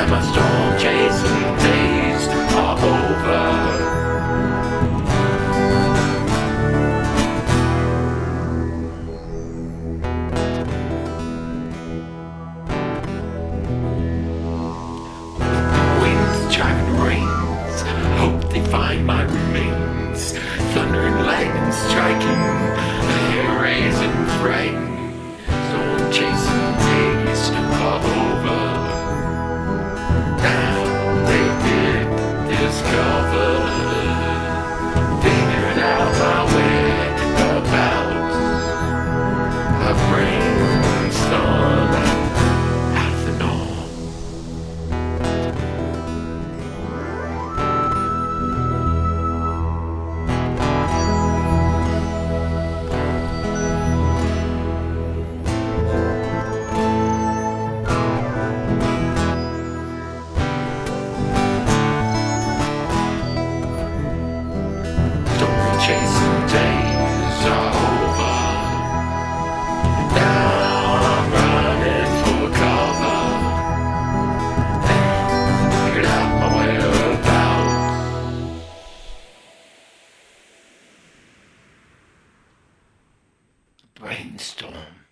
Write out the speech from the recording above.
my storm chasing days are over. Winds driving rains, hope they find my remains. Thunder and lightning striking, hair raising frightened. Storm chasing days are over. Now they did discover, figured out my whereabouts. A brainstorm out of the norm. Chasing days are over. Now I'm running for cover. Figured out my whereabouts. Brainstorm.